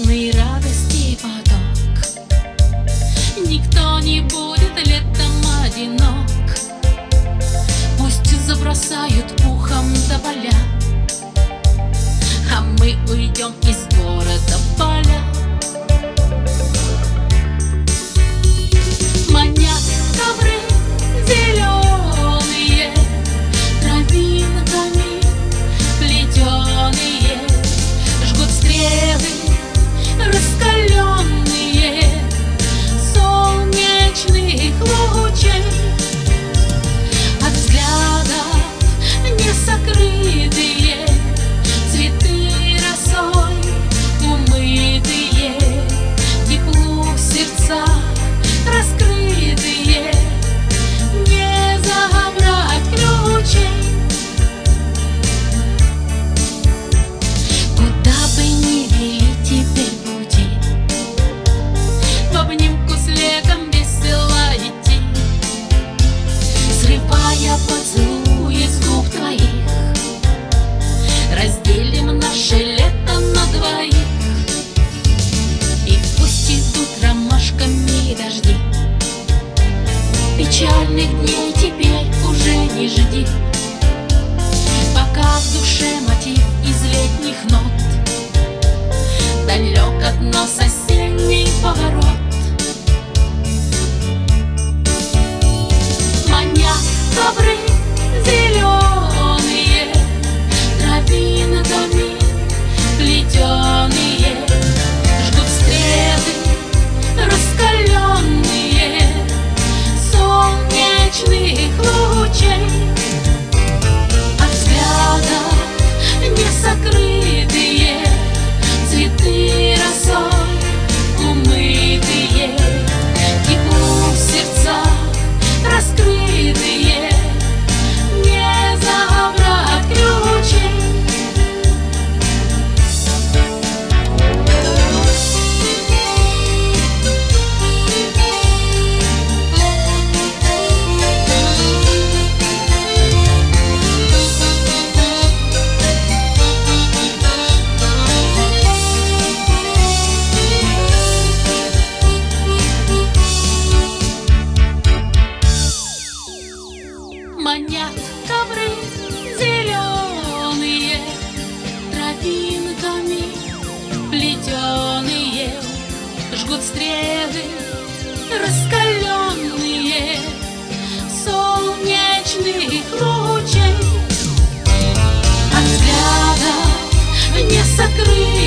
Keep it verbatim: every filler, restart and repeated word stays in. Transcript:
черный радости поток. Никто не будет летом одинок. Пусть забросают пухом тополя, а мы уйдем из города в поля. Манят ковры зеленые, травинками плетеные, жгут стрелы раскаленные солнечных лучей. От взглядов несокрытые цветы росой умытые, теплу сердца раскрытые, не забрать ключей. Куда бы ни вели теперь пути, в обнимку с летом весело идти, срывая поцелуи с губ твоих. Разделим наше лето на двоих, и пусть идут ромашками дожди. Печальных дней теперь уже не жди, пока в душе мотив из летних нот, далек от нас осенний поворот. Манят ковры зеленые, травинками плетеные, жгут стрелы раскаленные солнечных лучей. От взглядов несокрытые цветы росой умытые, теплу сердца раскрытые, не забрать ключей. Манят ковры зеленые, травинками плетеные, жгут стрелы раскаленные солнечных лучей. От взгляда не сокрыть